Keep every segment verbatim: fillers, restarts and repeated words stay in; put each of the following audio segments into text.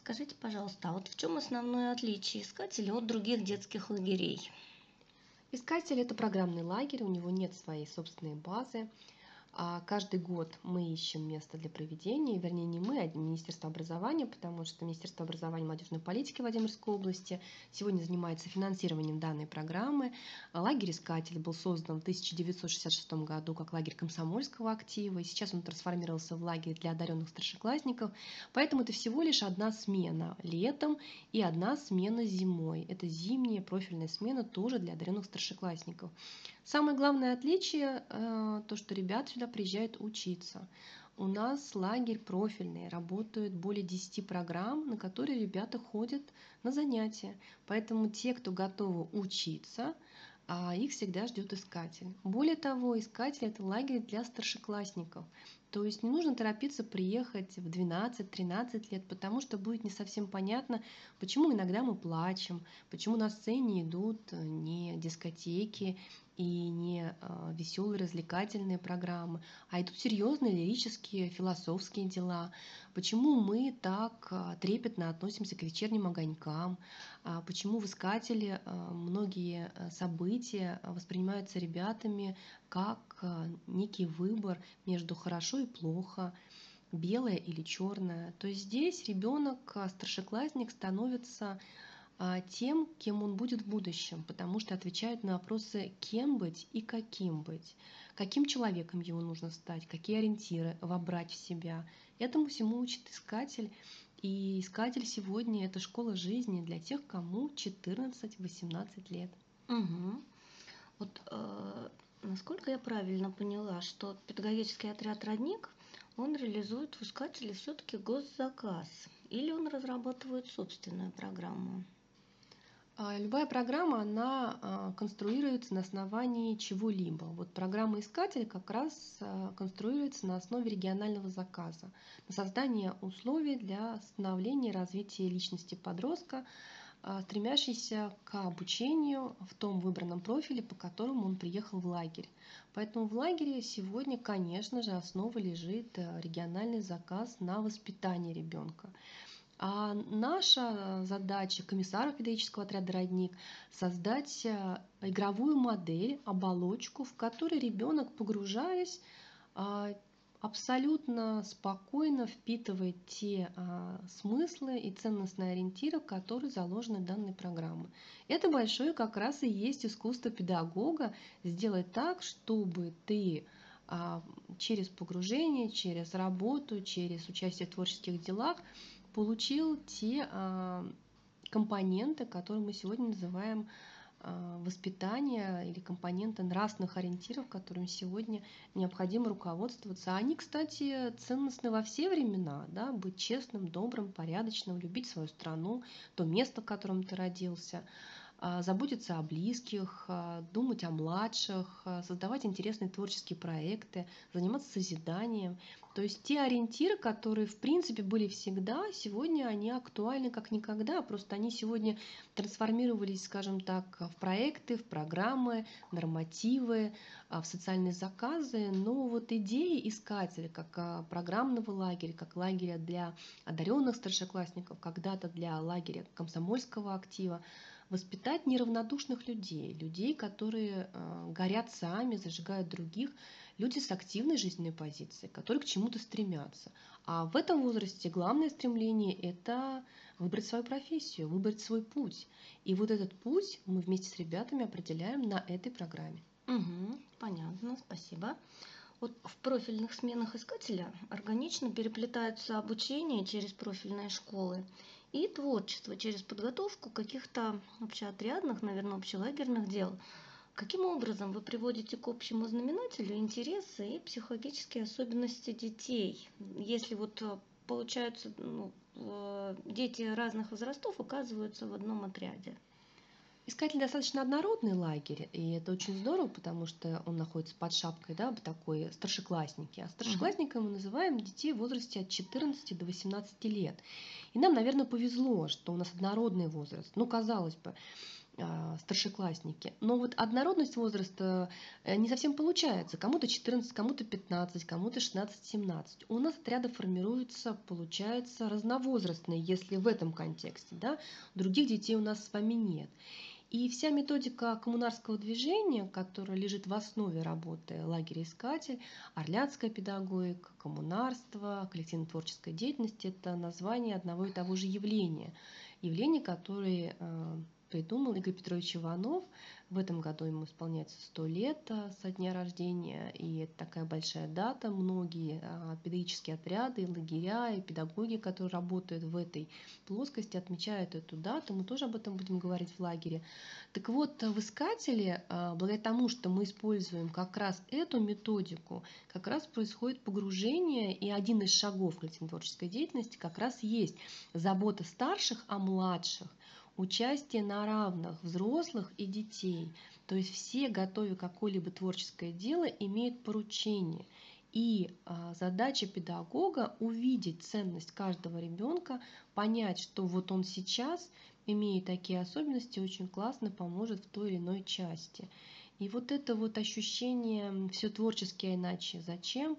Скажите, пожалуйста, а вот в чем основное отличие искателей от других детских лагерей? Искатель– это программный лагерь, у него нет своей собственной базы. А каждый год мы ищем место для проведения, вернее не мы, а Министерство образования, потому что Министерство образования и молодежной политики Владимирской области сегодня занимается финансированием данной программы. А Лагерь «Искатель» был создан в тысяча девятьсот шестьдесят шестом году как лагерь комсомольского актива, и сейчас он трансформировался в лагерь для одаренных старшеклассников, поэтому это всего лишь одна смена летом и одна смена зимой. Это зимняя профильная смена тоже для одаренных старшеклассников. Самое главное отличие, э, то, что ребята сюда приезжают учиться. У нас лагерь профильный, работают более десяти программ, на которые ребята ходят на занятия. Поэтому те, кто готовы учиться, а, их всегда ждет искатель. Более того, искатель– это лагерь для старшеклассников. То есть не нужно торопиться приехать в двенадцать-тринадцать лет, потому что будет не совсем понятно, почему иногда мы плачем, почему на сцене идут э, не дискотеки и не веселые развлекательные программы, а идут серьезные лирические, философские дела. Почему мы так а, трепетно относимся к вечерним огонькам? А, Почему в «Искателе» а, многие а, события а, воспринимаются ребятами как а, некий выбор между хорошо и плохо, белое или черное? То есть здесь ребенок, а, старшеклассник, становится а, тем, кем он будет в будущем, потому что отвечает на вопросы, кем быть и каким быть, каким человеком его нужно стать, какие ориентиры вобрать в себя. Этому всему учит искатель. И искатель сегодня– это школа жизни для тех, кому четырнадцать-восемнадцать лет. Угу. Вот э, насколько я правильно поняла, что педагогический отряд «Родник», он реализует в искателе все-таки госзаказ, или он разрабатывает собственную программу? А, Любая программа, она а, конструируется на основании чего-либо. Вот программа «Искатель» как раз а, конструируется на основе регионального заказа, на создание условий для становления и развития личности подростка, а, стремящийся к обучению в том выбранном профиле, по которому он приехал в лагерь. Поэтому в лагере сегодня, конечно же, основа лежит э, региональный заказ на воспитание ребенка. А наша задача комиссара педагогического отряда «Родник» создать э, игровую модель, оболочку, в которой ребенок, погружаясь, а, абсолютно спокойно впитывает те а, смыслы и ценностные ориентиры, которые заложены в данной программе. Это большое как раз и есть искусство педагога сделать так, чтобы ты а, через погружение, через работу, через участие в творческих делах получил те а, компоненты, которые мы сегодня называем а, воспитание или компоненты нравственных ориентиров, которыми сегодня необходимо руководствоваться. Они, кстати, ценностны во все времена. Да? Быть честным, добрым, порядочным, любить свою страну, то место, в котором ты родился, а, заботиться о близких, а, думать о младших, а, создавать интересные творческие проекты, заниматься созиданием. То есть те ориентиры, которые в принципе были всегда, сегодня они актуальны как никогда. Просто они сегодня трансформировались, скажем так, в проекты, в программы, нормативы, а, в социальные заказы. Но вот идеи искателя, как а, программного лагеря, как лагеря для одаренных старшеклассников, когда-то для лагеря комсомольского актива, воспитать неравнодушных людей, людей, которые э, горят сами, зажигают других, люди с активной жизненной позицией, которые к чему-то стремятся. А в этом возрасте главное стремление– это выбрать свою профессию, выбрать свой путь. И вот этот путь мы вместе с ребятами определяем на этой программе. Угу, понятно, спасибо. Вот в профильных сменах искателя органично переплетаются обучение через профильные школы и творчество через подготовку каких-то общеотрядных, наверное, общелагерных дел. Каким образом вы приводите к общему знаменателю интересы и психологические особенности детей, если вот э, получается, ну, э, дети разных возрастов оказываются в одном отряде? Искатель достаточно однородный лагерь, и это очень здорово, потому что он находится под шапкой, да, такой старшеклассники. А Мгм. старшеклассниками мы называем детей в возрасте от четырнадцати до восемнадцати лет. И нам, наверное, повезло, что у нас однородный возраст. Ну, казалось бы, а, старшеклассники. Но вот однородность возраста э, не совсем получается. Кому-то четырнадцать, кому-то пятнадцать, кому-то шестнадцать-семнадцать. У нас отряды формируются, получается, разновозрастные, если в этом контексте. Да? Других детей у нас с вами нет. И вся методика коммунарского движения, которая лежит в основе работы лагеря «Искатель», орляцкая педагогика, коммунарство, коллективно-творческая деятельность – это название одного и того же явления. Явление, которое э, придумал Игорь Петрович Иванов. В этом году ему исполняется сто лет со дня рождения, и это такая большая дата. Многие э, педагогические отряды, и лагеря, и педагоги, которые работают в этой плоскости, отмечают эту дату. Мы тоже об этом будем говорить в лагере. Так вот, в «Искателе», благодаря тому, что мы используем как раз эту методику, как раз происходит погружение, и один из шагов коллективно-творческой деятельности как раз есть забота старших о младших, участие на равных взрослых и детей. То есть все, готовя какое-либо творческое дело, имеют поручение. И а, задача педагога увидеть ценность каждого ребенка, понять, что вот он сейчас, имея такие особенности, очень классно поможет в той или иной части. И вот это вот ощущение все творчески, а иначе зачем,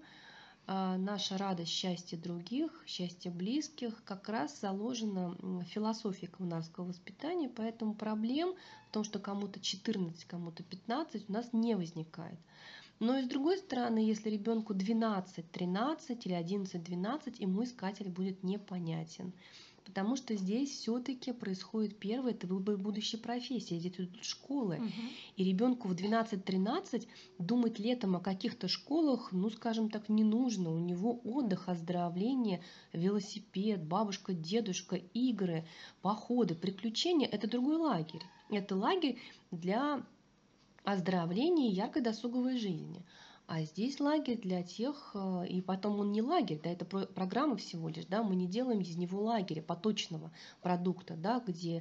наша радость, счастье других, счастье близких как раз заложено в философии коммунарского воспитания, поэтому проблем в том, что кому-то четырнадцать, кому-то пятнадцать, у нас не возникает. Но и с другой стороны, если ребенку двенадцать-тринадцать или одиннадцать-двенадцать, ему искатель будет непонятен. Потому что здесь все-таки происходит первое, это выбор будущей профессии, здесь идут школы. Мгм. И ребенку в двенадцать-тринадцать думать летом о каких-то школах, ну скажем так, не нужно. У него отдых, оздоровление, велосипед, бабушка, дедушка, игры, походы, приключения – это другой лагерь. Это лагерь для оздоровления и яркой досуговой жизни. А здесь лагерь для тех, э, и потом он не лагерь, да, это про- программа всего лишь, да, мы не делаем из него лагеря, поточного продукта, да, где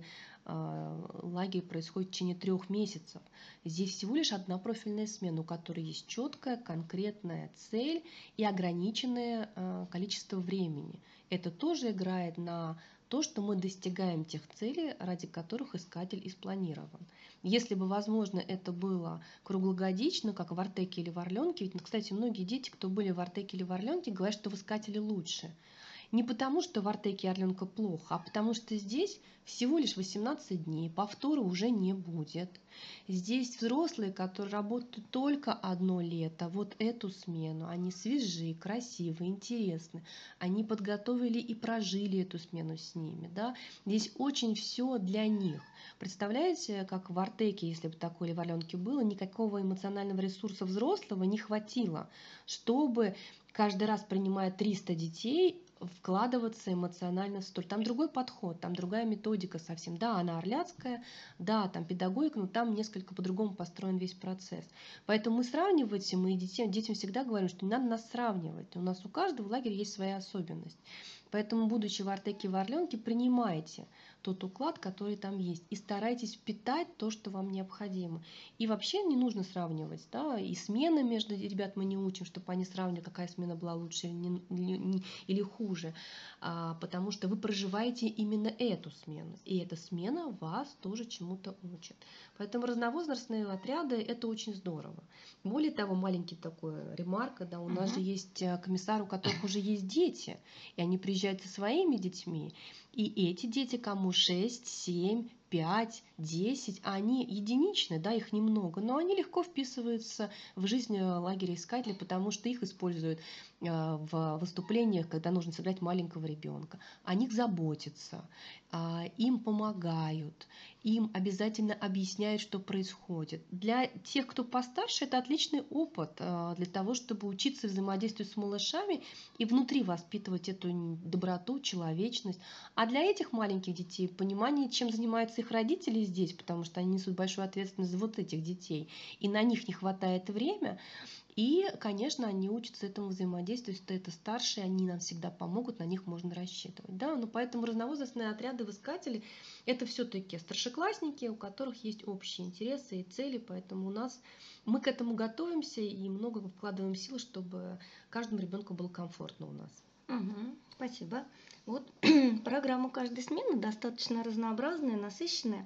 э, лагерь происходит в течение трех месяцев. Здесь всего лишь одна профильная смена, у которой есть четкая, конкретная цель и ограниченное э, количество времени. Это тоже играет на то, что мы достигаем тех целей, ради которых искатель и спланирован. Если бы, возможно, это было круглогодично, как в Артеке или в Орленке, ведь, кстати, многие дети, кто были в Артеке или в Орленке, говорят, что в Искателе лучше. Не потому, что в Артеке и Орленка плохо, а потому что здесь всего лишь восемнадцать дней, повтора уже не будет. Здесь взрослые, которые работают только одно лето, вот эту смену, они свежи, красивые, интересны, они подготовили и прожили эту смену с ними. Да? Здесь очень все для них. Представляете, как в Артеке, если бы такое или в Орленке было, никакого эмоционального ресурса взрослого не хватило, чтобы каждый раз, принимая триста детей, вкладываться эмоционально в столь. Там другой подход, там другая методика совсем. Да, она орляцкая, да, там педагогика, но там несколько по-другому построен весь процесс. Поэтому мы сравнивать, мы детям, детям всегда говорим, что не надо нас сравнивать. У нас у каждого в лагере есть своя особенность. Поэтому, будучи в Артеке и в Орленке, принимайте тот уклад, который там есть, и старайтесь впитать то, что вам необходимо. И вообще не нужно сравнивать, да, и смены между ребят мы не учим, чтобы они сравнивали, какая смена была лучше или, не, или, или хуже, а, потому что вы проживаете именно эту смену, и эта смена вас тоже чему-то учит. Поэтому разновозрастные отряды – это очень здорово. Более того, маленький такой ремарка, да, у нас же Мгм. есть комиссар, у которых уже есть дети, и они приезжают со своими детьми, и эти дети, кому шесть, семь, пять, десять, они единичны, да, их немного, но они легко вписываются в жизнь лагеря искателей, потому что их используют э, в выступлениях, когда нужно собрать маленького ребенка. О них заботятся, э, им помогают, им обязательно объясняют, что происходит. Для тех, кто постарше, это отличный опыт э, для того, чтобы учиться взаимодействовать с малышами и внутри воспитывать эту доброту, человечность. А для этих маленьких детей понимание, чем занимаются их родители здесь, потому что они несут большую ответственность за вот этих детей, и на них не хватает времени. И, конечно, они учатся этому взаимодействию, что это старшие, они нам всегда помогут, на них можно рассчитывать. Да? Но поэтому разновозрастные отряды в искателе – это все-таки старшеклассники, у которых есть общие интересы и цели, поэтому у нас мы к этому готовимся и много вкладываем сил, чтобы каждому ребенку было комфортно у нас. Мгм. Спасибо. Вот программа каждой смены достаточно разнообразная, насыщенная.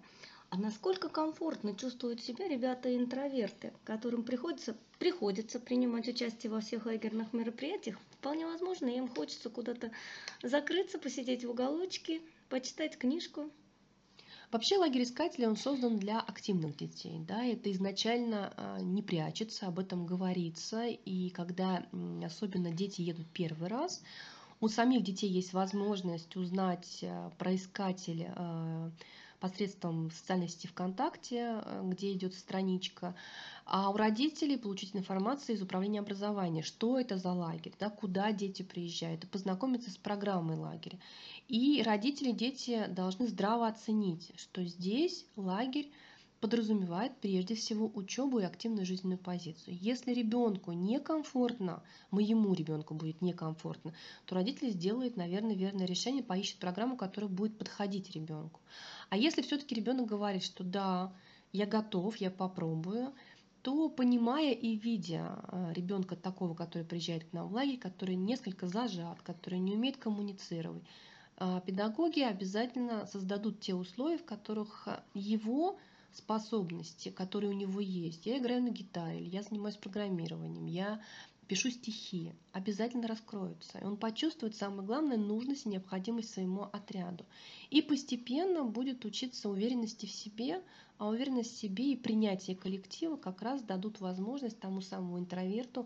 А насколько комфортно чувствуют себя ребята-интроверты, которым приходится, приходится принимать участие во всех лагерных мероприятиях? Вполне возможно, им хочется куда-то закрыться, посидеть в уголочке, почитать книжку. Вообще лагерь искателей, он создан для активных детей. Да? Это изначально а, не прячется, об этом говорится. И когда м, особенно дети едут первый раз, у самих детей есть возможность узнать а, про искателя а, посредством социальной сети ВКонтакте, а, где идет страничка, а у родителей получить информацию из управления образования, что это за лагерь, да, куда дети приезжают, и познакомиться с программой лагеря. И родители, дети должны здраво оценить, что здесь лагерь подразумевает прежде всего учебу и активную жизненную позицию. Если ребенку некомфортно, моему ребенку будет некомфортно, то родители сделают, наверное, верное решение, поищут программу, которая будет подходить ребенку. А если все-таки ребенок говорит, что да, я готов, я попробую, то, понимая и видя ребенка такого, который приезжает к нам в лагерь, который несколько зажат, который не умеет коммуницировать, педагоги обязательно создадут те условия, в которых его способности, которые у него есть, я играю на гитаре, или я занимаюсь программированием, я пишу стихи, обязательно раскроются. И он почувствует, самое главное, нужность и необходимость своему отряду. И постепенно будет учиться уверенности в себе, а уверенность в себе и принятие коллектива как раз дадут возможность тому самому интроверту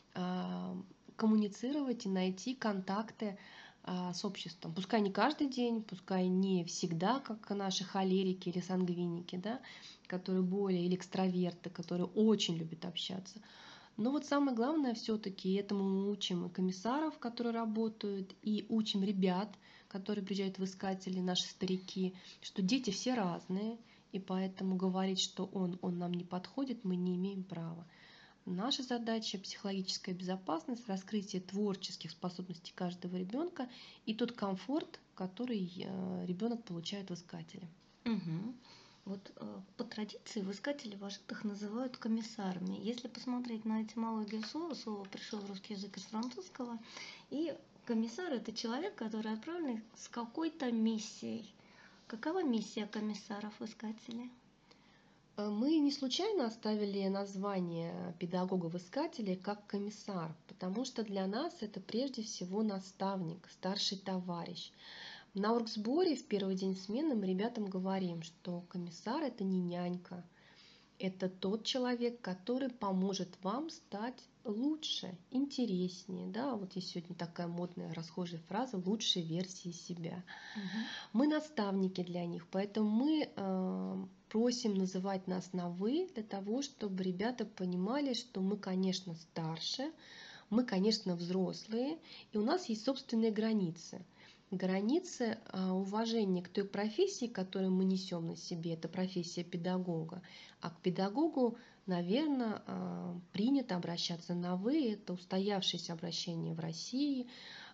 а, коммуницировать и найти контакты а, с обществом. Пускай не каждый день, пускай не всегда, как наши холерики или сангвиники, да, которые более, или экстраверты, которые очень любят общаться. Но вот самое главное все-таки, этому мы учим и комиссаров, которые работают, и учим ребят, которые приезжают в искатели, наши старики, что дети все разные, и поэтому говорить, что он, он нам не подходит, мы не имеем права. Наша задача — психологическая безопасность, раскрытие творческих способностей каждого ребенка и тот комфорт, который ребенок получает в искателе. Угу. Вот э, по традиции в искателе вожатых называют комиссарами. Если посмотреть на этимологию слова, слово пришло в русский язык из французского, и комиссар — это человек, который отправлен с какой-то миссией. Какова миссия комиссаров в искателе? Мы не случайно оставили название педагога-искателя как комиссар, потому что для нас это прежде всего наставник, старший товарищ. На оргсборе в первый день смены мы ребятам говорим, что комиссар — это не нянька, это тот человек, который поможет вам стать лучше, интереснее. Да? Вот есть сегодня такая модная расхожая фраза «лучшей версии себя». Угу. Мы наставники для них, поэтому мы э, просим называть нас на «вы» для того, чтобы ребята понимали, что мы, конечно, старше, мы, конечно, взрослые, и у нас есть собственные границы. Границы э, уважения к той профессии, которую мы несем на себе, это профессия педагога. А к педагогу, наверное, э, принято обращаться на «вы», это устоявшееся обращение в России.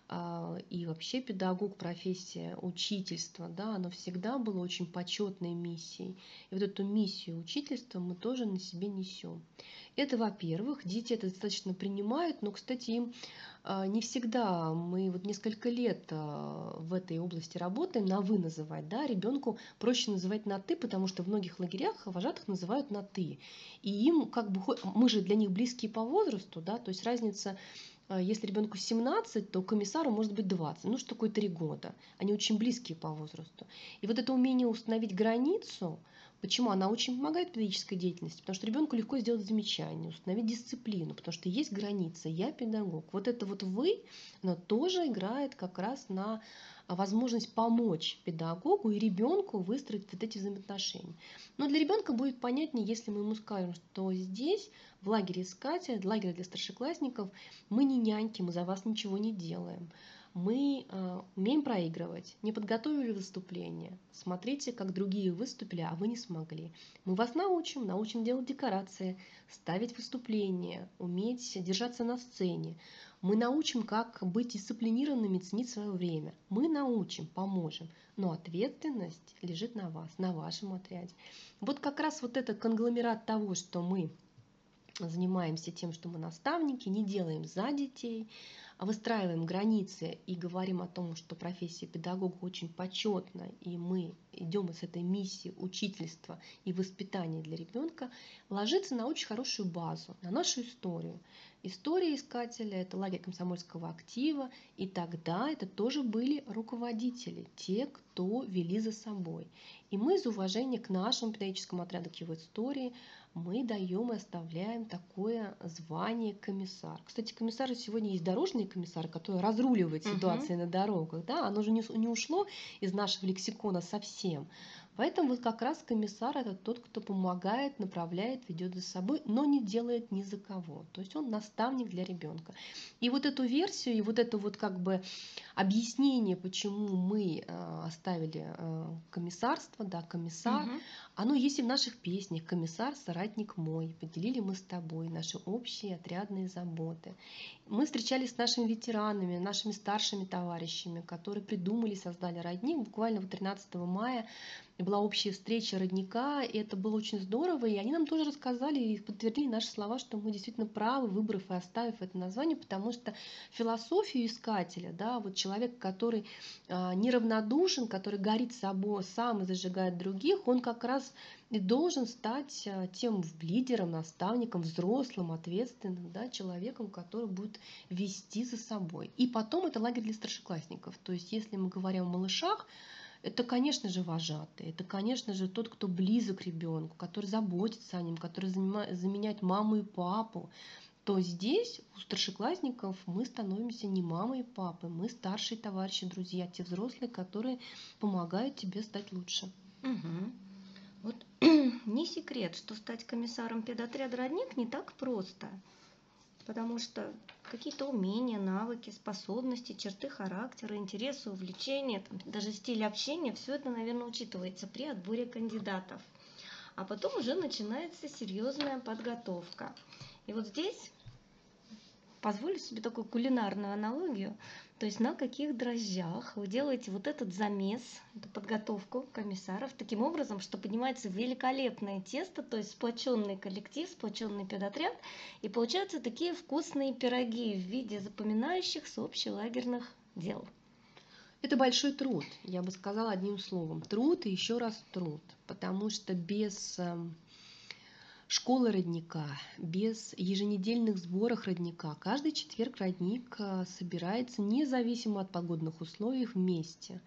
И вообще педагог, профессия учительства, да, оно всегда было очень почетной миссией. И вот эту миссию учительства мы тоже на себе несем. Это, во-первых, дети это достаточно принимают, но, кстати, им не всегда, мы вот несколько лет в этой области работаем, на «вы» называть, да, ребенку проще называть на «ты», потому что в многих лагерях вожатых называют на «ты». И им как бы, мы же для них близкие по возрасту, да, то есть разница. Если ребенку семнадцать, то комиссару может быть двадцать. Ну, что такое три года? Они очень близкие по возрасту. И вот это умение установить границу, почему она очень помогает в педагогической деятельности? Потому что ребенку легко сделать замечание, установить дисциплину, потому что есть граница, я педагог. Вот это вот «вы», оно тоже играет как раз на возможность помочь педагогу и ребенку выстроить вот эти взаимоотношения. Но для ребенка будет понятнее, если мы ему скажем, что здесь, в лагере искателя, лагере для старшеклассников, мы не няньки, мы за вас ничего не делаем. Мы э, умеем проигрывать, не подготовили выступление. Смотрите, как другие выступили, а вы не смогли. Мы вас научим, научим делать декорации, ставить выступления, уметь держаться на сцене. Мы научим, как быть дисциплинированными, ценить свое время. Мы научим, поможем. Но ответственность лежит на вас, на вашем отряде. Вот как раз вот это конгломерат того, что мы занимаемся тем, что мы наставники, не делаем за детей, выстраиваем границы и говорим о том, что профессия педагога очень почетна, и мы идем с этой миссией учительства и воспитания для ребенка, ложится на очень хорошую базу, на нашу историю. История искателя – это лагерь комсомольского актива, и тогда это тоже были руководители, те, кто вели за собой. И мы из уважения к нашему педагогическому отряду, к его истории, мы даем и оставляем такое звание комиссар. Кстати, комиссары сегодня есть дорожные комиссары, которые разруливают ситуации угу. на дорогах. Да? Оно же не, не ушло из нашего лексикона совсем. Поэтому вот как раз комиссар – это тот, кто помогает, направляет, ведет за собой, но не делает ни за кого. То есть он наставник для ребенка. И вот эту версию, и вот это вот как бы объяснение, почему мы э, оставили э, комиссарство, да, комиссар, угу. оно есть и в наших песнях. Комиссар, соратник мой, поделили мы с тобой наши общие отрядные заботы. Мы встречались с нашими ветеранами, нашими старшими товарищами, которые придумали, создали родник. Буквально тринадцатого мая была общая встреча родника, и это было очень здорово, и они нам тоже рассказали и подтвердили наши слова, что мы действительно правы, выбрав и оставив это название, потому что философию искателя, да, вот человек, который а, неравнодушен, который горит собой сам и зажигает других, он как раз и должен стать а, тем лидером, наставником, взрослым, ответственным, да, человеком, который будет вести за собой. И потом это лагерь для старшеклассников, то есть если мы говорим о малышах, это, конечно же, вожатый, это, конечно же, тот, кто близок к ребенку, который заботится о нем, который заменяет маму и папу, то здесь у старшеклассников мы становимся не мамой и папой, мы старшие товарищи, друзья, те взрослые, которые помогают тебе стать лучше. Угу. Вот не секрет, что стать комиссаром педотряда «Родник» не так просто, потому что какие-то умения, навыки, способности, черты характера, интересы, увлечения, там, даже стиль общения, все это, наверное, учитывается при отборе кандидатов. А потом уже начинается серьезная подготовка. И вот здесь позволю себе такую кулинарную аналогию. То есть на каких дрожжах вы делаете вот этот замес, эту подготовку комиссаров, таким образом, что поднимается великолепное тесто, то есть сплоченный коллектив, сплоченный педотряд, и получаются такие вкусные пироги в виде запоминающихся общелагерных дел. Это большой труд, я бы сказала одним словом. Труд и еще раз труд, потому что без школы родника, без еженедельных сборов родника. Каждый четверг родник собирается независимо от погодных условий вместе.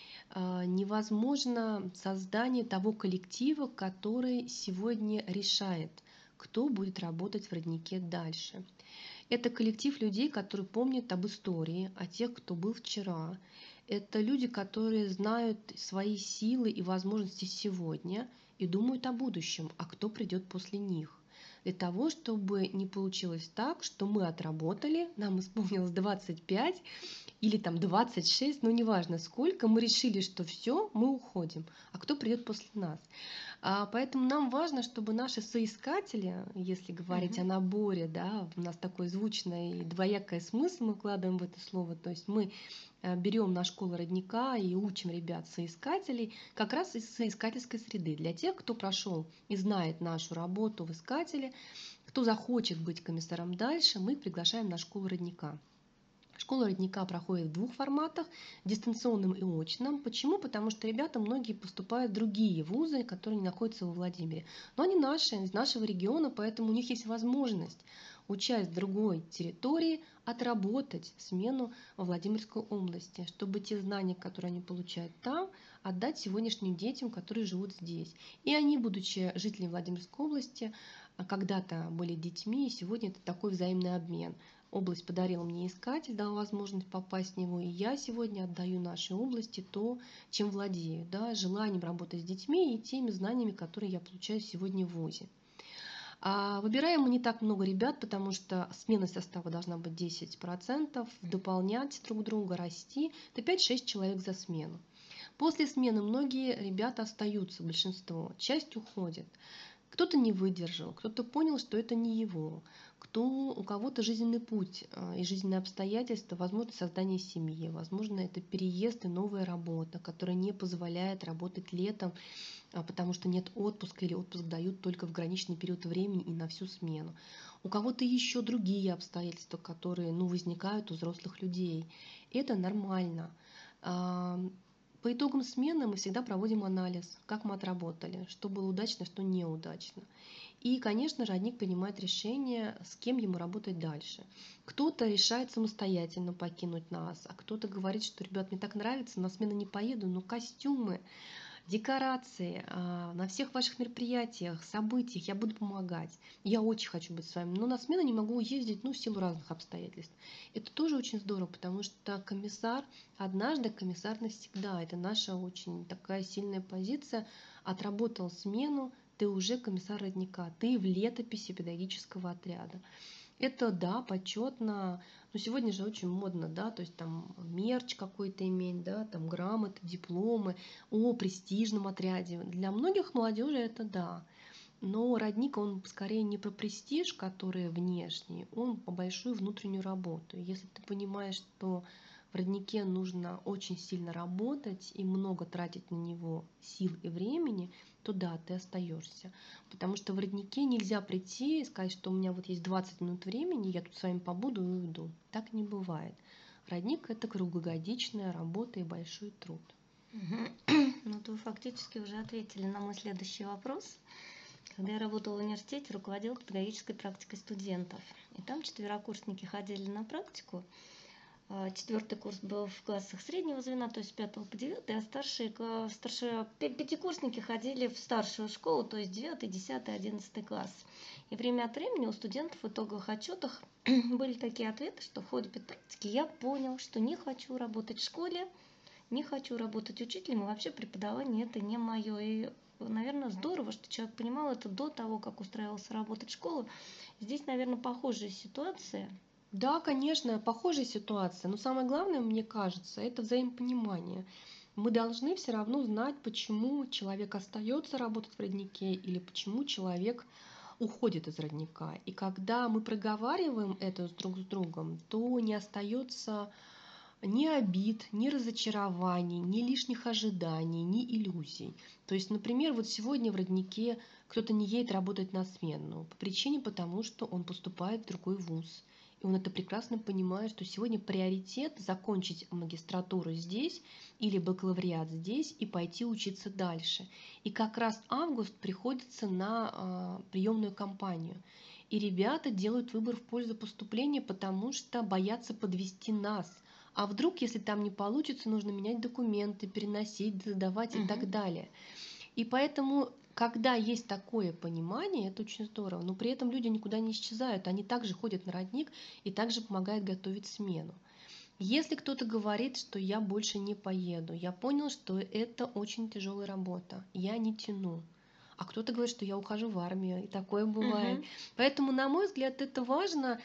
Невозможно создание того коллектива, который сегодня решает, кто будет работать в роднике дальше. Это коллектив людей, которые помнят об истории, о тех, кто был вчера. Это люди, которые знают свои силы и возможности сегодня и думают о будущем, а кто придет после них. Для того, чтобы не получилось так, что мы отработали, нам исполнилось двадцать пять или там двадцать шесть, ну неважно сколько, мы решили, что все, мы уходим, а кто придет после нас. А, поэтому нам важно, чтобы наши соискатели, если говорить uh-huh. о наборе, да, у нас такой звучный и двоякий смысл мы вкладываем в это слово, то есть мы берем на школу родника и учим ребят соискателей как раз из соискательской среды. Для тех, кто прошел и знает нашу работу в искателе, кто захочет быть комиссаром дальше, мы их приглашаем на школу родника. Школа родника проходит в двух форматах, дистанционном и очном. Почему? Потому что ребята многие поступают в другие вузы, которые не находятся во Владимире. Но они наши, из нашего региона, поэтому у них есть возможность, учась в другой территории, отработать смену во Владимирской области, чтобы те знания, которые они получают там, отдать сегодняшним детям, которые живут здесь. И они, будучи жителями Владимирской области, когда-то были детьми, и сегодня это такой взаимный обмен. Область подарила мне искатель, дала возможность попасть в него, и я сегодня отдаю нашей области то, чем владею, да, желанием работать с детьми и теми знаниями, которые я получаю сегодня в вузе. А выбираем мы не так много ребят, потому что сменность состава должна быть десять процентов, дополнять друг друга, расти. Это пять-шесть человек за смену. После смены многие ребята остаются, большинство, часть уходит. Кто-то не выдержал, кто-то понял, что это не его, кто, у кого-то жизненный путь а, и жизненные обстоятельства, возможно, создание семьи, возможно, это переезд и новая работа, которая не позволяет работать летом, а, потому что нет отпуска или отпуск дают только в ограниченный период времени и на всю смену. У кого-то еще другие обстоятельства, которые ну, возникают у взрослых людей. Это нормально. А, По итогам смены мы всегда проводим анализ, как мы отработали, что было удачно, что неудачно. И, конечно, родник принимает решение, с кем ему работать дальше. Кто-то решает самостоятельно покинуть нас, а кто-то говорит, что, ребят, мне так нравится, на смену не поеду, но костюмы, декорации, а, на всех ваших мероприятиях, событиях я буду помогать. Я очень хочу быть с вами, но на смену не могу ездить, ну, в силу разных обстоятельств. Это тоже очень здорово, потому что комиссар однажды, комиссар навсегда. Это наша очень такая сильная позиция. Отработал смену, ты уже комиссар родника, ты в летописи педагогического отряда. Это, да, почетно, но сегодня же очень модно, да, то есть там мерч какой-то иметь, да, там грамоты, дипломы о престижном отряде. Для многих молодежи это да, но родник, он скорее не про престиж, который внешний, он по большую внутреннюю работу. Если ты понимаешь, что в роднике нужно очень сильно работать и много тратить на него сил и времени, то да, ты остаешься. Потому что в роднике нельзя прийти и сказать, что у меня вот есть двадцать минут времени, я тут с вами побуду и уйду. Так не бывает. Родник — это круглогодичная работа и большой труд. Ну, то вы фактически уже ответили на мой следующий вопрос. Когда я работала в университете, руководила педагогической практикой студентов. И там четверокурсники ходили на практику. Четвертый курс был в классах среднего звена, то есть с пятого по девятый, а старшие, старшие пятикурсники ходили в старшую школу, то есть девятый, десятый, одиннадцатый класс. И время от времени у студентов в итоговых отчетах были такие ответы, что в ходе педпрактики я понял, что не хочу работать в школе, не хочу работать учителем, и вообще преподавание это не мое. И, наверное, здорово, что человек понимал это до того, как устраивался работать в школу. Здесь, наверное, похожая ситуация. Да, конечно, похожая ситуация, но самое главное, мне кажется, это взаимопонимание. Мы должны все равно знать, почему человек остается работать в роднике или почему человек уходит из родника. И когда мы проговариваем это друг с другом, то не остается ни обид, ни разочарований, ни лишних ожиданий, ни иллюзий. То есть, например, вот сегодня в роднике кто-то не едет работать на смену по причине потому, что он поступает в другой вуз. И он это прекрасно понимает, что сегодня приоритет закончить магистратуру здесь или бакалавриат здесь и пойти учиться дальше. И как раз август приходится на э, приемную кампанию. И ребята делают выбор в пользу поступления, потому что боятся подвести нас. А вдруг, если там не получится, нужно менять документы, переносить, задавать и так далее. И поэтому, когда есть такое понимание, это очень здорово. Но при этом люди никуда не исчезают. Они также ходят на родник и также помогают готовить смену. Если кто-то говорит, что я больше не поеду, я понял, что это очень тяжелая работа, я не тяну. А кто-то говорит, что я ухожу в армию, и такое бывает. Мгм. Поэтому, на мой взгляд, это важно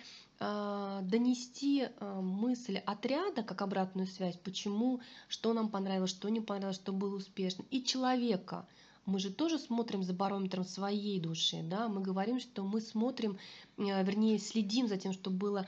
э, донести э, мысль отряда как обратную связь, почему, что нам понравилось, что не понравилось, что было успешно, и человека. Мы же тоже смотрим за барометром своей души, да, мы говорим, что мы смотрим, э, вернее, следим за тем, что было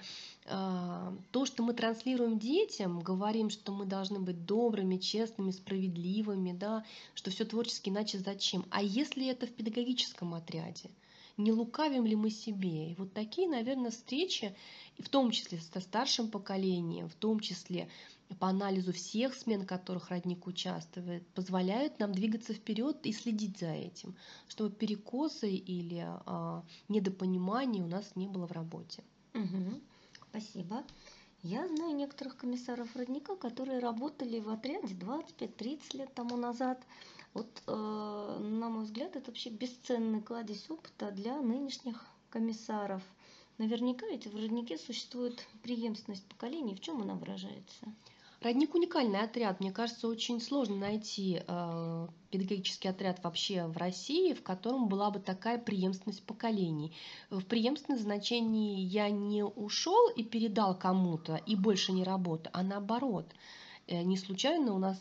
э, то, что мы транслируем детям, говорим, что мы должны быть добрыми, честными, справедливыми, да, что все творчески, иначе зачем? А если это в педагогическом отряде? Не лукавим ли мы себе? И вот такие, наверное, встречи, в том числе со старшим поколением, в том числе по анализу всех смен, в которых родник участвует, позволяют нам двигаться вперед и следить за этим, чтобы перекосы или а, недопонимания у нас не было в работе. Угу. Спасибо. Я знаю некоторых комиссаров родника, которые работали в отряде двадцать пять тридцать лет тому назад. Вот, э, на мой взгляд, это вообще бесценный кладезь опыта для нынешних комиссаров. Наверняка ведь в роднике существует преемственность поколений. В чем она выражается? Родник — уникальный отряд. Мне кажется, очень сложно найти э, педагогический отряд вообще в России, в котором была бы такая преемственность поколений. В преемственном значении я не ушел и передал кому-то и больше не работаю, а наоборот. Э, Не случайно у нас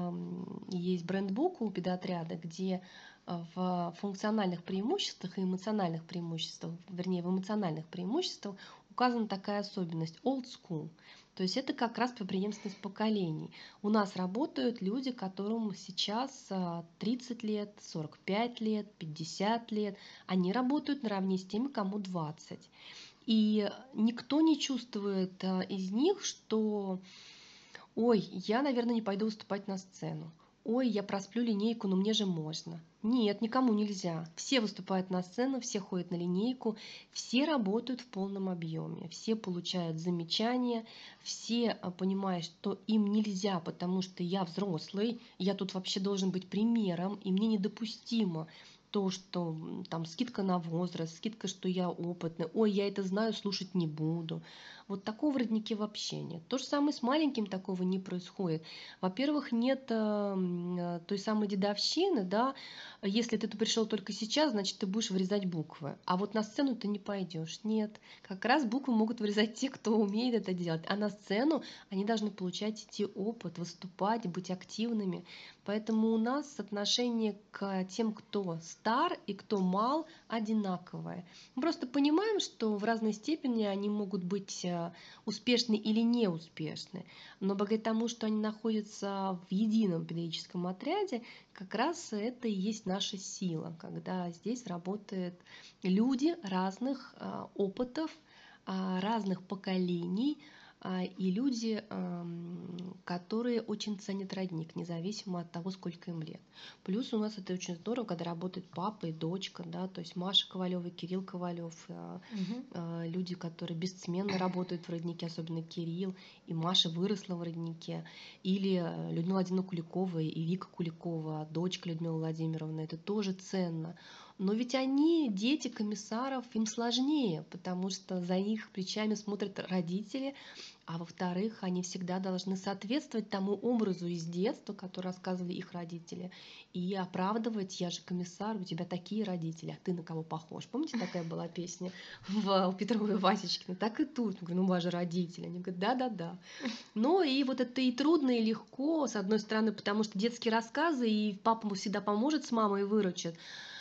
ам, есть брендбук у педотряда, где а, в функциональных преимуществах и эмоциональных преимуществах, вернее, в эмоциональных преимуществах указана такая особенность – old school. То есть это как раз по преемственность поколений. У нас работают люди, которым сейчас а, тридцать лет, сорок пять лет, пятьдесят лет. Они работают наравне с теми, кому двадцать. И никто не чувствует а, из них, что ой, я, наверное, не пойду выступать на сцену. Ой, я просплю линейку, но мне же можно. Нет, никому нельзя. Все выступают на сцену, все ходят на линейку, все работают в полном объеме, все получают замечания, все а, понимают, что им нельзя, потому что я взрослый, я тут вообще должен быть примером, и мне недопустимо то, что м, там скидка на возраст, скидка, что я опытный, ой, я это знаю, слушать не буду. Вот такого в роднике вообще нет. То же самое с маленьким такого не происходит. Во-первых, нет э, м, э, той самой дедовщины, да, если ты пришел только сейчас, значит, ты будешь вырезать буквы. А вот на сцену ты не пойдешь. Нет, как раз буквы могут вырезать те, кто умеет это делать. А на сцену они должны получать идти опыт, выступать, быть активными. Поэтому у нас отношение к тем, кто стар и кто мал, одинаковое. Мы просто понимаем, что в разной степени они могут быть э, успешны или неуспешны. Но благодаря тому, что они находятся в едином педагогическом отряде, как раз это и есть наша сила, когда здесь работают люди разных а, опытов, а, разных поколений, а, и люди, ам, которые очень ценят родник, независимо от того, сколько им лет. Плюс у нас это очень здорово, когда работает папа и дочка, да, то есть Маша Ковалева и Кирилл Ковалев, а, Мгм. а, люди, которые бессменно работают в роднике, особенно Кирилл, и Маша выросла в роднике, или э, Людмила Владимировна Куликова и Вика Куликова, дочка Людмилы Владимировны, это тоже ценно. Но ведь они, дети комиссаров, им сложнее, потому что за их плечами смотрят родители, а во-вторых, они всегда должны соответствовать тому образу из детства, который рассказывали их родители, и оправдывать: я же комиссар, у тебя такие родители, а ты на кого похож? Помните, такая была песня в, у Петровой и Васечкина? Так и тут. Я говорю, ну, у вас же родители. Они говорят, да-да-да. Ну и вот это и трудно, и легко, с одной стороны, потому что детские рассказы, и папа ему всегда поможет с мамой, выручит.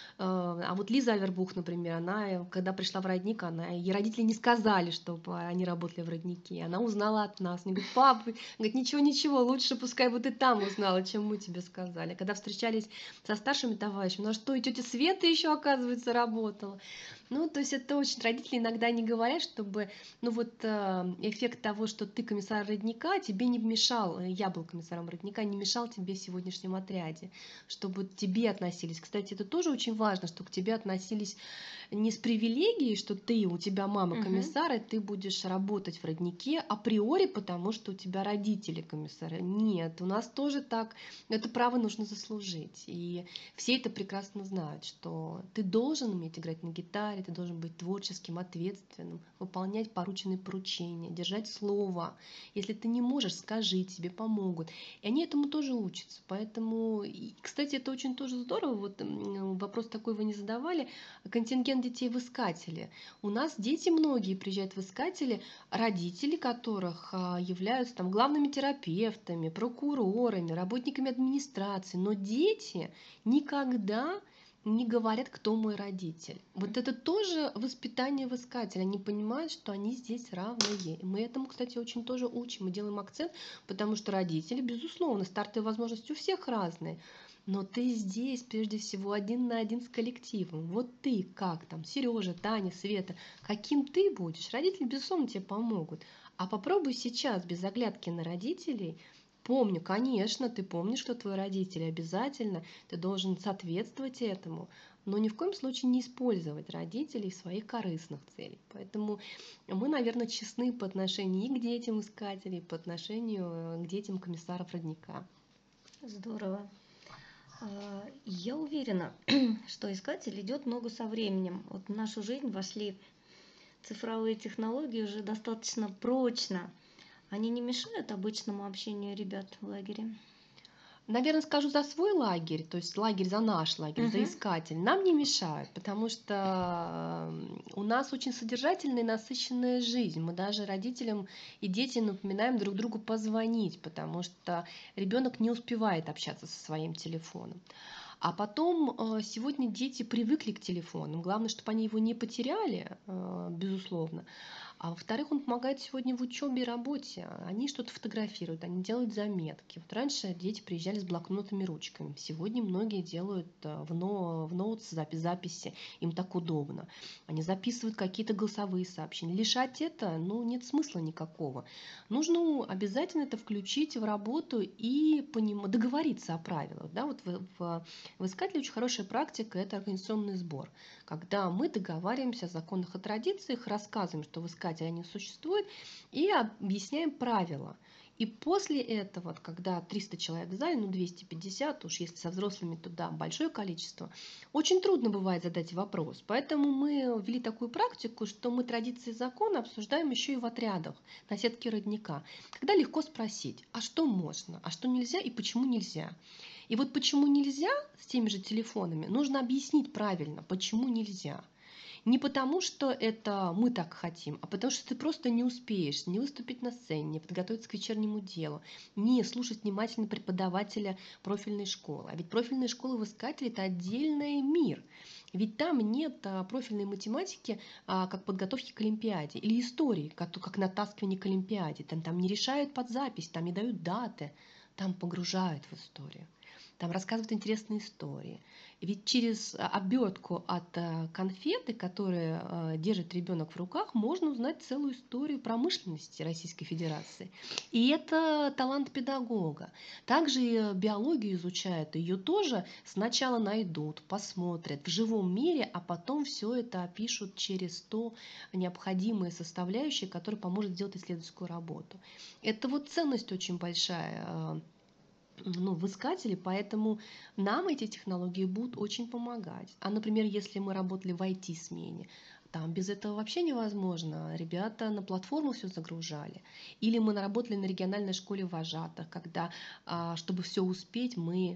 А вот Лиза Альвербух, например, она, когда пришла в родник, она, ей родители не сказали, чтобы они работали в роднике. Она узнала от нас. Она говорит, папа, говорит, ничего-ничего, лучше пускай вот ты там узнала, чем мы тебе сказали. Когда встречались со старшими товарищами, ну а что, и тетя Света еще, оказывается, работала. Ну, то есть это очень, родители иногда не говорят, чтобы, ну вот э, эффект того, что ты комиссар родника, тебе не мешал, э, я был комиссаром родника, не мешал тебе в сегодняшнем отряде, чтобы к тебе относились. Кстати, это тоже очень важно, что к тебе относились не с привилегией, что ты, у тебя мама Мгм. комиссар, и ты будешь работать в роднике априори, потому что у тебя родители комиссары. Нет, у нас тоже так, это право нужно заслужить. И все это прекрасно знают, что ты должен уметь играть на гитаре, ты должен быть творческим, ответственным, выполнять порученные поручения, держать слово. Если ты не можешь, скажи, тебе помогут. И они этому тоже учатся. Поэтому, и, кстати, это очень тоже здорово. Вот м, вопрос такой вы не задавали. Контингент детей в искателе. У нас дети многие приезжают в искатели, родители которых а, являются там главными терапевтами, прокурорами, работниками администрации. Но дети никогда не говорят, кто мой родитель. Вот это тоже воспитание в искателе. Они понимают, что они здесь равные. И мы этому, кстати, очень тоже учим. Мы делаем акцент, потому что родители, безусловно, стартовые возможности у всех разные. Но ты здесь, прежде всего, один на один с коллективом. Вот ты как там, Сережа, Таня, Света, каким ты будешь, родители, безусловно, тебе помогут. А попробуй сейчас, без оглядки на родителей, помню, конечно, ты помнишь, что твой родитель, обязательно ты должен соответствовать этому, но ни в коем случае не использовать родителей в своих корыстных целях. Поэтому мы, наверное, честны по отношению и к детям искателей, и по отношению э, к детям комиссаров родника. Здорово. А, Я уверена, что искатель идет ногу со временем. Вот в нашу жизнь вошли цифровые технологии уже достаточно прочно. Они не мешают обычному общению ребят в лагере? Наверное, скажу за свой лагерь, то есть лагерь за наш лагерь, за Мгм. искатель. Нам не мешают, потому что м, у нас очень содержательная и насыщенная жизнь. Мы даже родителям и детям напоминаем друг другу позвонить, потому что ребенок не успевает общаться со своим телефоном. А потом э, сегодня дети привыкли к телефону. Главное, чтобы они его не потеряли, э, безусловно. А во-вторых, он помогает сегодня в учебе и работе. Они что-то фотографируют, они делают заметки. Вот раньше дети приезжали с блокнотами, ручками. Сегодня многие делают э, в, но, в ноут запись, записи, им так удобно. Они записывают какие-то голосовые сообщения. Лишать это, ну, нет смысла никакого. Нужно обязательно это включить в работу и поним... договориться о правилах. Да? Вот в, в, в искателе очень хорошая практика – это организационный сбор. Когда мы договариваемся о законах и традициях, рассказываем, что в искателе они существуют, и объясняем правила. И после этого, когда триста человек в зале, ну двести пятьдесят, уж если со взрослыми, то да, большое количество, очень трудно бывает задать вопрос. Поэтому мы ввели такую практику, что мы традиции и законы обсуждаем еще и в отрядах, на сетке родника. Когда легко спросить, а что можно, а что нельзя и почему нельзя. И вот почему нельзя с теми же телефонами, нужно объяснить правильно, почему нельзя. Не потому, что это мы так хотим, а потому что ты просто не успеешь не выступить на сцене, не подготовиться к вечернему делу, не слушать внимательно преподавателя профильной школы. А ведь профильная школа в искателе – это отдельный мир. Ведь там нет а, профильной математики, а, как подготовки к Олимпиаде, или истории, как, как натаскивание к Олимпиаде. Там, там не решают под запись, там не дают даты, там погружают в историю. Там рассказывают интересные истории. Ведь через обертку от э, конфеты, которые э, держит ребенок в руках, можно узнать целую историю промышленности Российской Федерации. И это талант педагога. Также и биологию изучают, ее тоже сначала найдут, посмотрят в живом мире, а потом все это опишут через то необходимые составляющие, которые поможет сделать исследовательскую работу. Это вот ценность очень большая э, ну, в искателе, поэтому нам эти технологии будут очень помогать. А, например, если мы работали в ай ти-смене, там без этого вообще невозможно. Ребята на платформу все загружали. Или мы работали на региональной школе вожатых, когда, а, чтобы все успеть, мы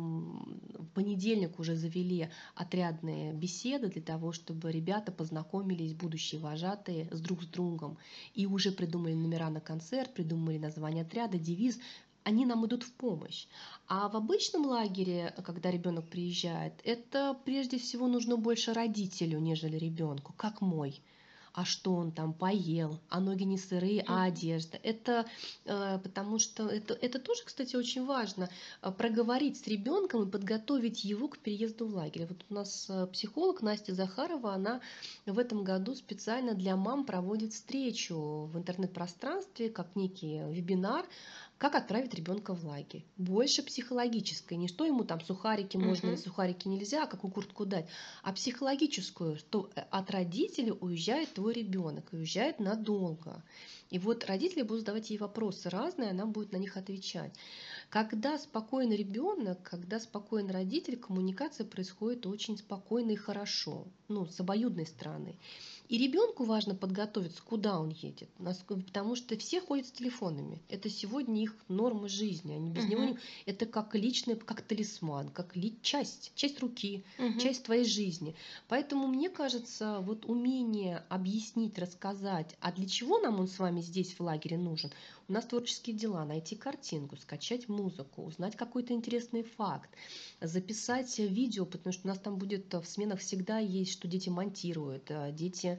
м, в понедельник уже завели отрядные беседы для того, чтобы ребята познакомились, будущие вожатые, с друг с другом. И уже придумали номера на концерт, придумали название отряда, девиз. Они нам идут в помощь. А в обычном лагере, когда ребенок приезжает, это прежде всего нужно больше родителю, нежели ребенку, как мой. А что он там поел, а ноги не сырые, а Мгм. одежда. Это э, потому что это, это тоже, кстати, очень важно э, проговорить с ребенком и подготовить его к переезду в лагерь. Вот у нас э, психолог Настя Захарова, она в этом году специально для мам проводит встречу в интернет-пространстве, как некий вебинар, как отправить ребенка в лагерь. Больше психологической, не что ему там сухарики можно или Мгм. сухарики нельзя, а какую куртку дать, а психологическую, что э, от родителей уезжает твой ребенок, и уезжает надолго. И вот родители будут задавать ей вопросы разные, она будет на них отвечать. Когда спокоен ребенок, когда спокоен родитель, коммуникация происходит очень спокойно и хорошо, ну, с обоюдной стороны. И ребенку важно подготовиться, куда он едет, наск- потому что все ходят с телефонами. Это сегодня их норма жизни, они без него Мгм. не... Это как личный, как талисман, как ли... часть, часть руки, Мгм. часть твоей жизни. Поэтому мне кажется, вот умение объяснить, рассказать, а для чего нам он с вами здесь в лагере нужен, у нас творческие дела, найти картинку, скачать музыку, узнать какой-то интересный факт, записать видео, потому что у нас там будет в сменах всегда есть, что дети монтируют, э, дети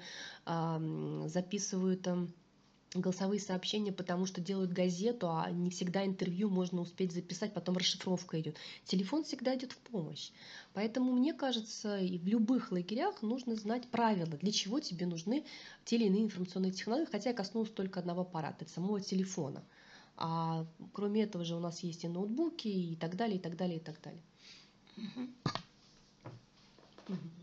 ам, записывают ам, голосовые сообщения, потому что делают газету, а не всегда интервью можно успеть записать, потом расшифровка идет. Телефон всегда идет в помощь. Поэтому, мне кажется, и в любых лагерях нужно знать правила, для чего тебе нужны те или иные информационные технологии, хотя я коснулась только одного аппарата, это самого телефона. А кроме этого же у нас есть и ноутбуки, и так далее, и так далее, и так далее. Мгм. Мгм.